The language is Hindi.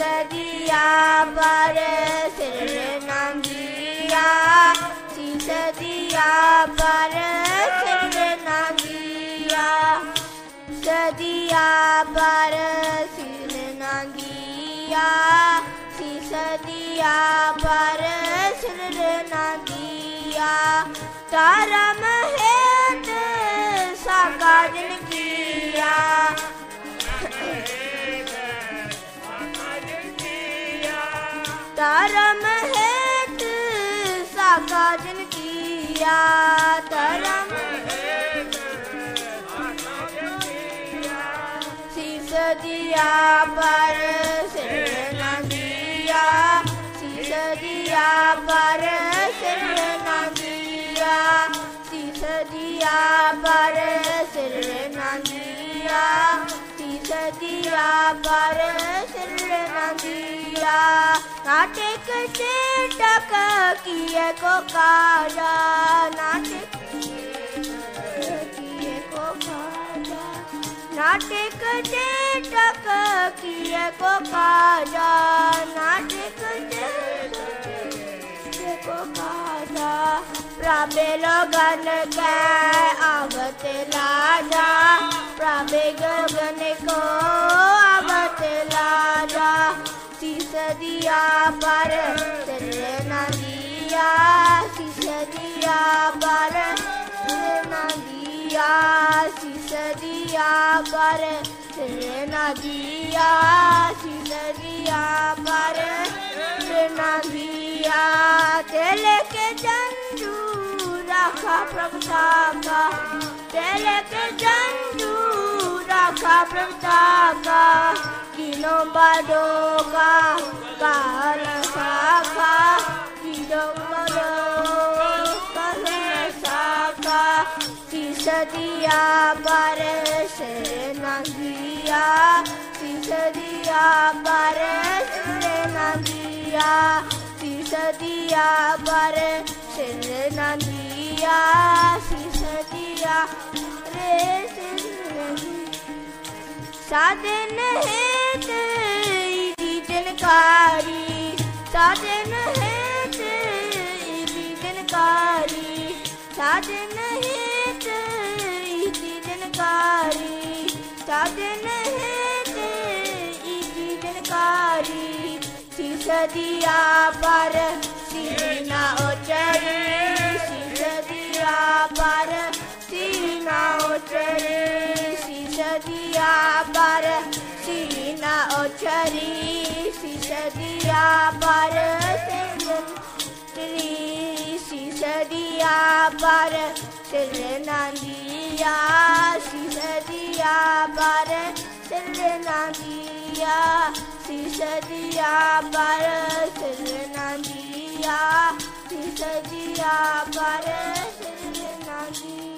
सदिया पर सिर नंदिया सदिया पर सिर नंदिया सदिया पर सिर नंदिया सदिया पर सिर नंदिया तारम हेत साकाजन किया तारम हेत साकाजन किया तारम सदिया पर सिर नंदिया सदिया पर सिर नंदिया सदिया पर सिर नंदिया सदिया पर सिर नंदिया नाटक चेटक किए को काजा नाटक किए को काजा नाटक चेटक किए को काजा नाटक चेटक को काजा प्राबे लगन के आवत लाजा प्राबे गगन को आवत लाजा सदिया पर सिर नंदिया सदिया पर सिर नंदिया सदिया पर सिर नंदिया सदिया पर सिर नंदिया तेल के जंजू रखा प्रभुता का तेल के जंजू रखा प्रभुता का किनो बाडो का काल शाखा किनो बाडो काल शाखा सदिया पर सिर नंदिया सदिया पर सिर नंदिया सदिया पर सिर नंदिया सदिया रे सिर साधन हेत जनकारी साधन हेत जनकारी साधन हेत जनकारी साधन हेत जनकारी सदिया पर सीना उचरी सदिया पर सीना उचरी सदिया पर सीना उचरी सदिया पर सदिया पर सिर नंदिया सदिया पर सिर नंदिया सदिया पर सिर नंदिया सदिया पर सिर नंदिया।